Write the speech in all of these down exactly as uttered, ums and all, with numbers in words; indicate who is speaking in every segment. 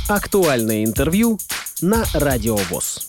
Speaker 1: Актуальное интервью на Радио ВОС.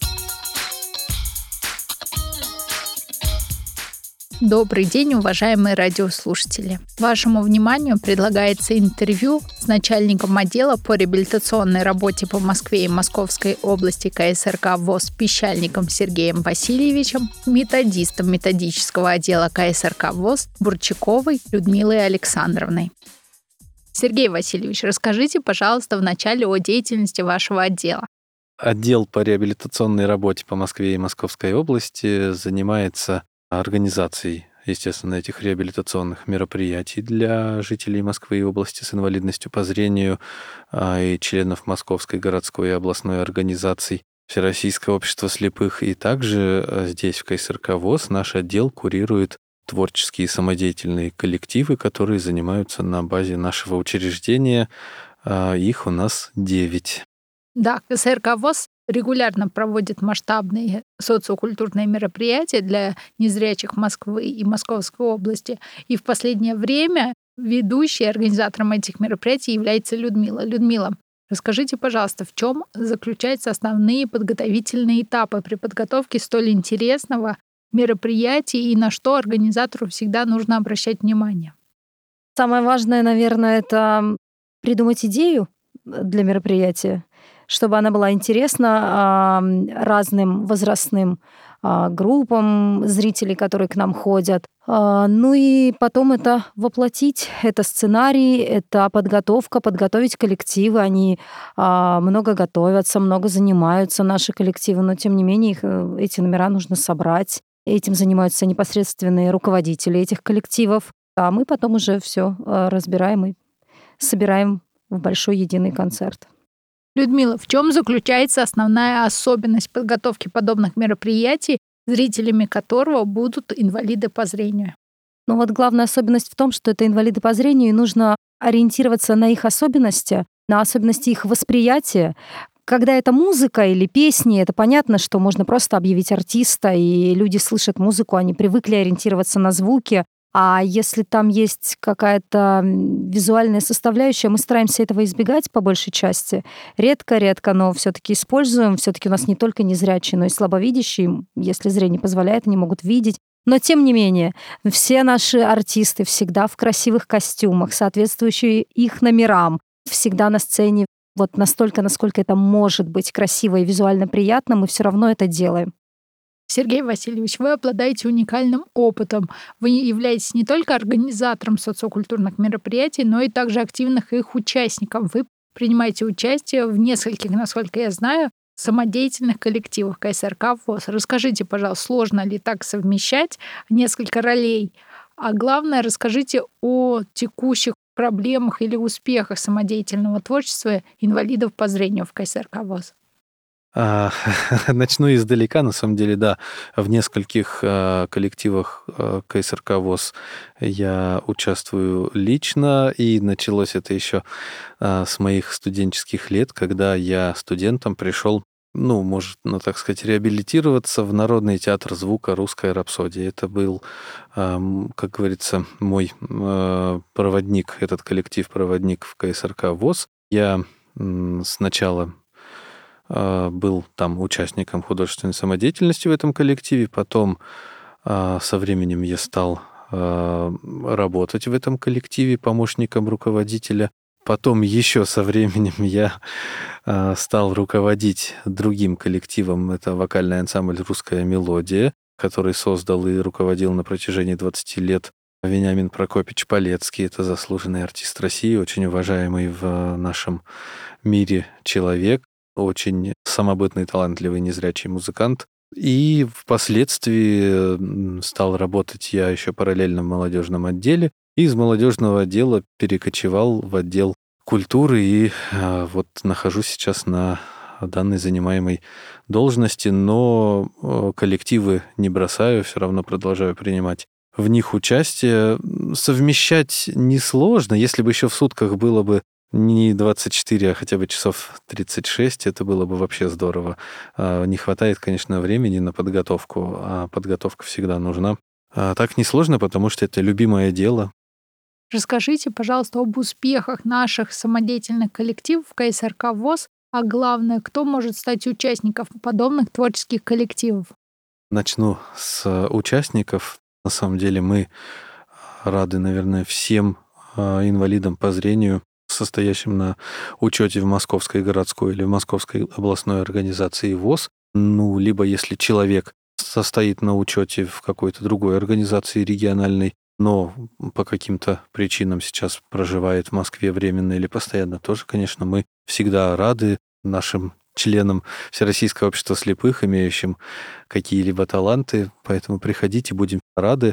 Speaker 2: Добрый день, уважаемые радиослушатели. Вашему вниманию предлагается интервью с начальником отдела по реабилитационной работе по Москве и Московской области ка эс эр ка ВОС Пищальником Сергеем Васильевичем, методистом методического отдела ка эс эр ка ВОС Бурчаковой Людмилой Александровной. Сергей Васильевич, расскажите, пожалуйста, вначале о деятельности вашего отдела.
Speaker 3: Отдел по реабилитационной работе по Москве и Московской области занимается организацией, естественно, этих реабилитационных мероприятий для жителей Москвы и области с инвалидностью по зрению и членов Московской городской и областной организаций, Всероссийского общества слепых. И также здесь, в ка эс эр ка ВОС, наш отдел курирует творческие самодеятельные коллективы, которые занимаются на базе нашего учреждения. Их у нас девять.
Speaker 2: Да, ка эс эр ка ВОС регулярно проводит масштабные социокультурные мероприятия для незрячих Москвы и Московской области. И в последнее время ведущей организатором этих мероприятий является Людмила. Людмила, расскажите, пожалуйста, в чем заключаются основные подготовительные этапы при подготовке столь интересного мероприятия и на что организатору всегда нужно обращать внимание?
Speaker 4: Самое важное, наверное, это придумать идею для мероприятия, чтобы она была интересна разным возрастным группам зрителей, которые к нам ходят. Ну и потом это воплотить. Это сценарий, это подготовка, подготовить коллективы. Они много готовятся, много занимаются, наши коллективы, но тем не менее их, эти номера нужно собрать. Этим занимаются непосредственные руководители этих коллективов. А мы потом уже все разбираем и собираем в большой единый концерт.
Speaker 2: Людмила, в чем заключается основная особенность подготовки подобных мероприятий, зрителями которого будут инвалиды по зрению?
Speaker 4: Ну вот главная особенность в том, что это инвалиды по зрению, и нужно ориентироваться на их особенности, на особенности их восприятия. Когда это музыка или песни, это понятно, что можно просто объявить артиста, и люди слышат музыку, они привыкли ориентироваться на звуки. А если там есть какая-то визуальная составляющая, мы стараемся этого избегать по большей части. Редко-редко, но все-таки используем. Все-таки у нас не только незрячие, но и слабовидящие. Если зрение позволяет, они могут видеть. Но тем не менее, все наши артисты всегда в красивых костюмах, соответствующие их номерам, всегда на сцене. Вот настолько, насколько это может быть красиво и визуально приятно, мы все равно это делаем.
Speaker 2: Сергей Васильевич, вы обладаете уникальным опытом. Вы являетесь не только организатором социокультурных мероприятий, но и также активных их участником. Вы принимаете участие в нескольких, насколько я знаю, самодеятельных коллективах ка эс эр ка ВОС. Расскажите, пожалуйста, сложно ли так совмещать несколько ролей? А главное, расскажите о текущих проблемах или успехах самодеятельного творчества инвалидов по зрению в ка эс эр ка ВОС.
Speaker 3: Начну издалека, на самом деле, да. В нескольких э, коллективах э, ка эс эр ка ВОС я участвую лично, и началось это еще э, с моих студенческих лет, когда я студентом пришел, ну, можно так сказать, реабилитироваться в Народный театр звука «Русская рапсодия». Это был, э, как говорится, мой э, проводник, этот коллектив-проводник в ка эс эр ка ВОС. Я э, сначала был там участником художественной самодеятельности в этом коллективе. Потом со временем я стал работать в этом коллективе помощником руководителя. Потом еще со временем я стал руководить другим коллективом. Это вокальный ансамбль «Русская мелодия», который создал и руководил на протяжении двадцати лет Вениамин Прокопьевич Полецкий. Это заслуженный артист России, очень уважаемый в нашем мире человек. Очень самобытный, талантливый, незрячий музыкант. И впоследствии стал работать я еще параллельно в молодежном отделе. И из молодежного отдела перекочевал в отдел культуры. И вот нахожусь сейчас на данной занимаемой должности. Но коллективы не бросаю, все равно продолжаю принимать в них участие. Совмещать несложно. Если бы еще в сутках было бы не двадцать четыре, а хотя бы часов тридцать шесть, это было бы вообще здорово. Не хватает, конечно, времени на подготовку, а подготовка всегда нужна. А так несложно, потому что это любимое дело.
Speaker 2: Расскажите, пожалуйста, об успехах наших самодеятельных коллективов ка эс эр ка ВОС А главное, кто может стать участником подобных творческих коллективов?
Speaker 3: Начну с участников. На самом деле мы рады, наверное, всем инвалидам по зрению, состоящим на учете в Московской городской или в Московской областной организации ВОС. Ну, либо если человек состоит на учете в какой-то другой организации региональной, но по каким-то причинам сейчас проживает в Москве временно или постоянно, тоже, конечно, мы всегда рады нашим членам Всероссийского общества слепых, имеющим какие-либо таланты, поэтому приходите, будем рады.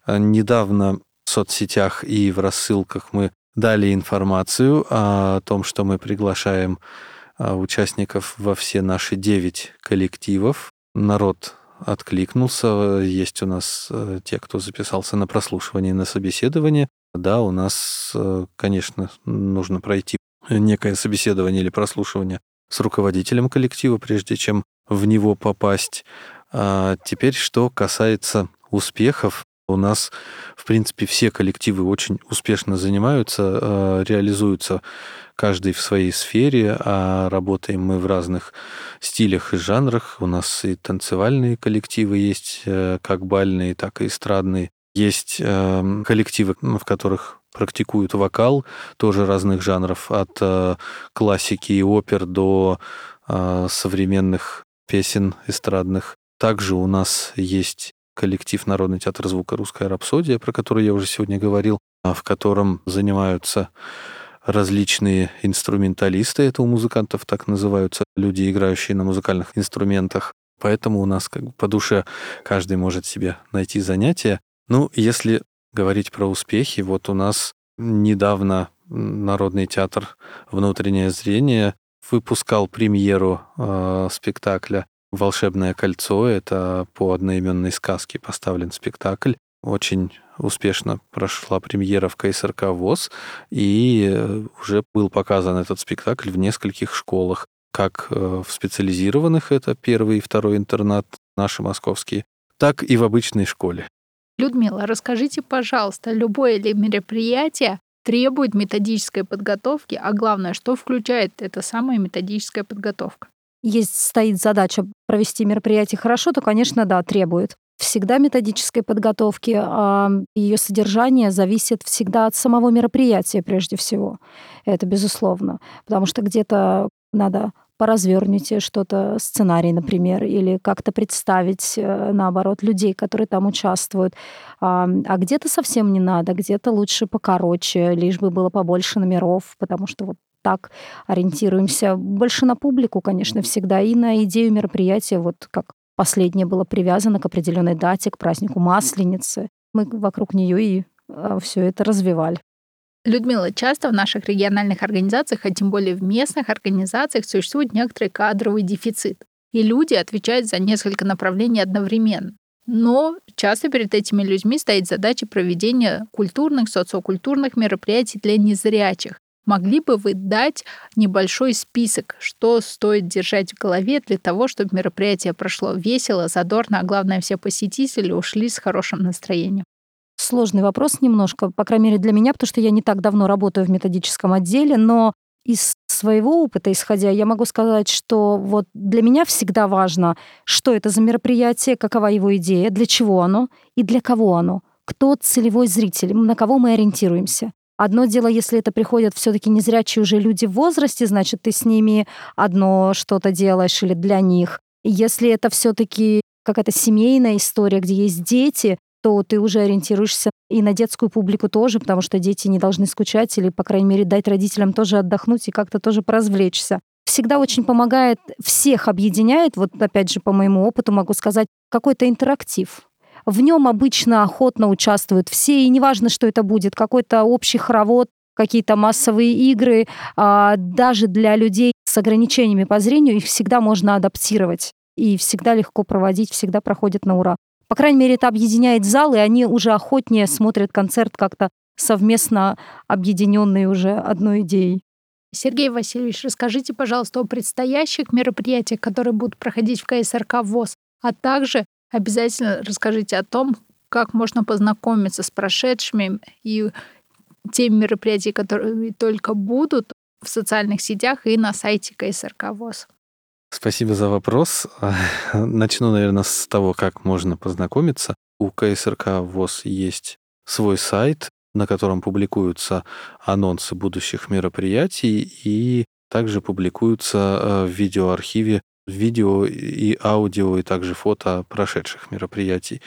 Speaker 3: Недавно в соцсетях и в рассылках мы дали информацию о том, что мы приглашаем участников во все наши девять коллективов. Народ откликнулся. Есть у нас те, кто записался на прослушивание, на собеседование. Да, у нас, конечно, нужно пройти некое собеседование или прослушивание с руководителем коллектива, прежде чем в него попасть. А теперь, что касается успехов, у нас, в принципе, все коллективы очень успешно занимаются, реализуются каждый в своей сфере, а работаем мы в разных стилях и жанрах. У нас и танцевальные коллективы есть, как бальные, так и эстрадные. Есть коллективы, в которых практикуют вокал, тоже разных жанров, от классики и опер до современных песен эстрадных. Также у нас есть коллектив «Народный театр звука «Русская рапсодия», про который я уже сегодня говорил, в котором занимаются различные инструменталисты. Это у музыкантов так называются люди, играющие на музыкальных инструментах. Поэтому у нас как бы по душе каждый может себе найти занятие. Ну, если говорить про успехи, вот у нас недавно Народный театр «Внутреннее зрение» выпускал премьеру э, спектакля «Волшебное кольцо». Это по одноименной сказке поставлен спектакль. Очень успешно прошла премьера в ка эс эр ка ВОС, и уже был показан этот спектакль в нескольких школах, как в специализированных, это первый и второй интернат, наши московские, так и в обычной школе.
Speaker 2: Людмила, расскажите, пожалуйста, любое ли мероприятие требует методической подготовки, а главное, что включает эта самая методическая подготовка?
Speaker 4: Есть стоит задача провести мероприятие хорошо, то, конечно, да, требует всегда методической подготовки, а ее содержание зависит всегда от самого мероприятия прежде всего. Это безусловно. Потому что где-то надо поразвернуть что-то, сценарий, например, или как-то представить, наоборот, людей, которые там участвуют. А, а где-то совсем не надо, где-то лучше покороче, лишь бы было побольше номеров, потому что вот так ориентируемся больше на публику, конечно, всегда, и на идею мероприятия, вот как последнее было привязано к определенной дате, к празднику Масленицы. Мы вокруг нее и все это развивали.
Speaker 2: Людмила, часто в наших региональных организациях, а тем более в местных организациях, существует некоторый кадровый дефицит. И люди отвечают за несколько направлений одновременно. Но часто перед этими людьми стоит задача проведения культурных, социокультурных мероприятий для незрячих. Могли бы вы дать небольшой список, что стоит держать в голове для того, чтобы мероприятие прошло весело, задорно, а главное, все посетители ушли с хорошим настроением?
Speaker 4: Сложный вопрос немножко, по крайней мере для меня, потому что я не так давно работаю в методическом отделе, но из своего опыта исходя, я могу сказать, что вот для меня всегда важно, что это за мероприятие, какова его идея, для чего оно и для кого оно, кто целевой зритель, на кого мы ориентируемся. Одно дело, если это приходят все-таки незрячие уже люди в возрасте, значит, ты с ними одно что-то делаешь или для них. Если это все-таки какая-то семейная история, где есть дети, то ты уже ориентируешься и на детскую публику тоже, потому что дети не должны скучать или, по крайней мере, дать родителям тоже отдохнуть и как-то тоже поразвлечься. Всегда очень помогает, всех объединяет, вот опять же по моему опыту могу сказать, какой-то интерактив. В нем обычно охотно участвуют все, и неважно, что это будет, какой-то общий хоровод, какие-то массовые игры. Даже для людей с ограничениями по зрению их всегда можно адаптировать. И всегда легко проводить, всегда проходят на ура. По крайней мере, это объединяет зал, и они уже охотнее смотрят концерт как-то совместно объединенные уже одной идеей.
Speaker 2: Сергей Васильевич, расскажите, пожалуйста, о предстоящих мероприятиях, которые будут проходить в ка эс эр ка ВОС, а также обязательно расскажите о том, как можно познакомиться с прошедшими и теми мероприятиями, которые только будут, в социальных сетях и на сайте ка эс эр ка ВОС.
Speaker 3: Спасибо за вопрос. Начну, наверное, с того, как можно познакомиться. У ка эс эр ка ВОС есть свой сайт, на котором публикуются анонсы будущих мероприятий, и также публикуются в видеоархиве видео и аудио, и также фото прошедших мероприятий.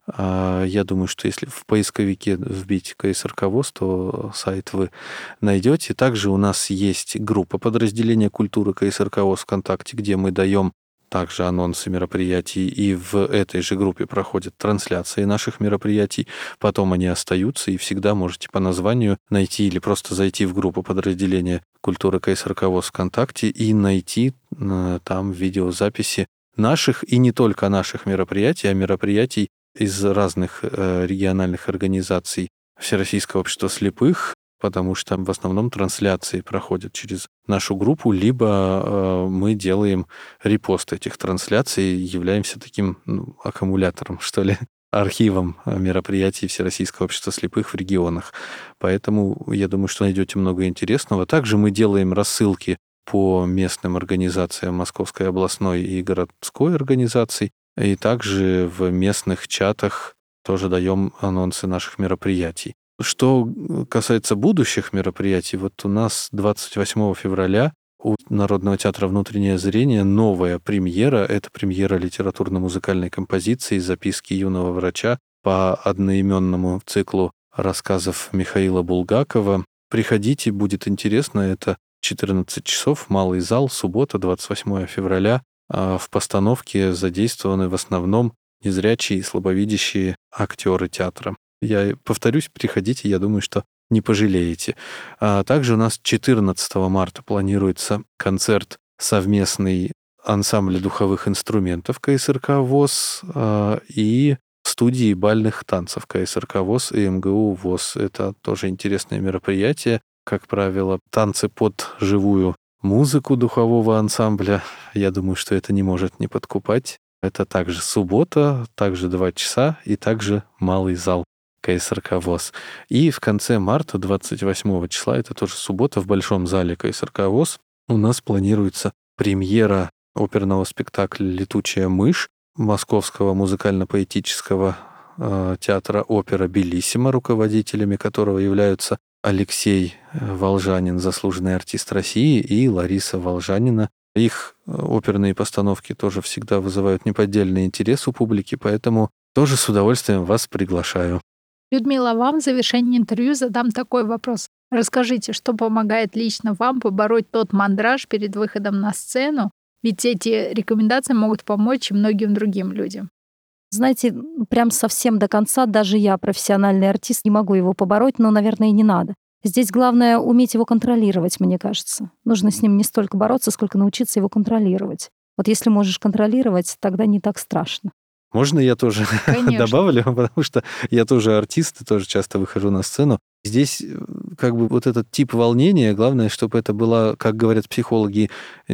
Speaker 3: Я думаю, что если в поисковике вбить ка эс эр ка ВОС, то сайт вы найдете. Также у нас есть группа подразделения культуры ка эс эр ка ВОС ВКонтакте, где мы даем также анонсы мероприятий, и в этой же группе проходят трансляции наших мероприятий. Потом они остаются, и всегда можете по названию найти или просто зайти в группу подразделения культуры ка эс эр ка ВОС ВКонтакте и найти там видеозаписи наших и не только наших мероприятий, а мероприятий из разных региональных организаций Всероссийского общества слепых, потому что в основном трансляции проходят через нашу группу, либо э, мы делаем репост этих трансляций, являемся таким ну, аккумулятором, что ли, архивом мероприятий Всероссийского общества слепых в регионах. Поэтому я думаю, что найдете много интересного. Также мы делаем рассылки по местным организациям Московской областной и городской организаций, и также в местных чатах тоже даем анонсы наших мероприятий. Что касается будущих мероприятий, вот у нас двадцать восьмого февраля у Народного театра «Внутреннее зрение» новая премьера. Это премьера литературно-музыкальной композиции «Записки юного врача» по одноименному циклу рассказов Михаила Булгакова. Приходите, будет интересно. Это четырнадцать часов, малый зал, суббота, двадцать восьмого февраля. В постановке задействованы в основном незрячие и слабовидящие актеры театра. Я повторюсь, приходите, я думаю, что не пожалеете. А также у нас четырнадцатого марта планируется концерт совместный ансамбля духовых инструментов ка эс эр ка ВОС а, и студии бальных танцев ка эс эр ка ВОС и эм гэ у ВОС. Это тоже интересное мероприятие. Как правило, танцы под живую музыку духового ансамбля. Я думаю, что это не может не подкупать. Это также суббота, также два часа и также малый зал ка эс эр ка ВОС. И в конце марта, двадцать восьмого числа, это тоже суббота, в Большом зале ка эс эр ка ВОС, у нас планируется премьера оперного спектакля «Летучая мышь» Московского музыкально-поэтического э, театра опера «Белиссимо», руководителями которого являются Алексей Волжанин, заслуженный артист России, и Лариса Волжанина. Их оперные постановки тоже всегда вызывают неподдельный интерес у публики, поэтому тоже с удовольствием вас приглашаю.
Speaker 2: Людмила, вам в завершении интервью задам такой вопрос. Расскажите, что помогает лично вам побороть тот мандраж перед выходом на сцену? Ведь эти рекомендации могут помочь и многим другим людям.
Speaker 4: Знаете, прям совсем до конца даже я, профессиональный артист, не могу его побороть, но, наверное, и не надо. Здесь главное уметь его контролировать, мне кажется. Нужно с ним не столько бороться, сколько научиться его контролировать. Вот если можешь контролировать, тогда не так страшно.
Speaker 3: Можно я тоже добавлю, потому что я тоже артист и тоже часто выхожу на сцену. Здесь как бы вот этот тип волнения, главное, чтобы это было, как говорят психологи,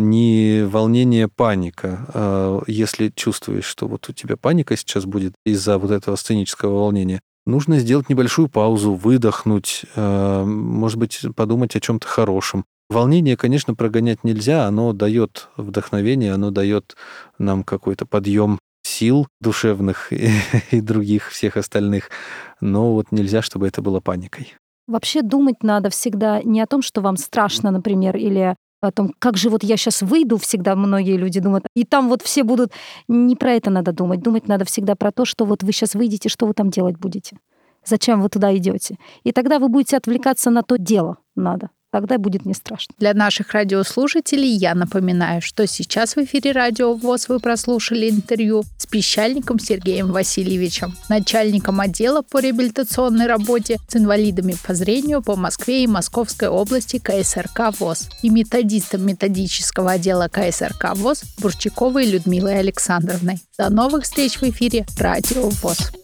Speaker 3: не волнение, паника. Если чувствуешь, что вот у тебя паника сейчас будет из-за вот этого сценического волнения, нужно сделать небольшую паузу, выдохнуть, может быть, подумать о чем-то хорошем. Волнение, конечно, прогонять нельзя, оно дает вдохновение, оно дает нам какой-то подъем сил душевных и, и других всех остальных, но вот нельзя, чтобы это было паникой.
Speaker 4: Вообще думать надо всегда не о том, что вам страшно, например, или о том, как же вот я сейчас выйду, всегда многие люди думают, и там вот все будут... Не про это надо думать. Думать надо всегда про то, что вот вы сейчас выйдете, что вы там делать будете, зачем вы туда идете. И тогда вы будете отвлекаться на то дело надо. Тогда будет не страшно.
Speaker 2: Для наших радиослушателей я напоминаю, что сейчас в эфире Радио ВОС вы прослушали интервью с пищальником Сергеем Васильевичем, начальником отдела по реабилитационной работе с инвалидами по зрению по Москве и Московской области ка эс эр ка ВОС и методистом методического отдела ка эс эр ка ВОС Бурчаковой Людмилой Александровной. До новых встреч в эфире Радио ВОС.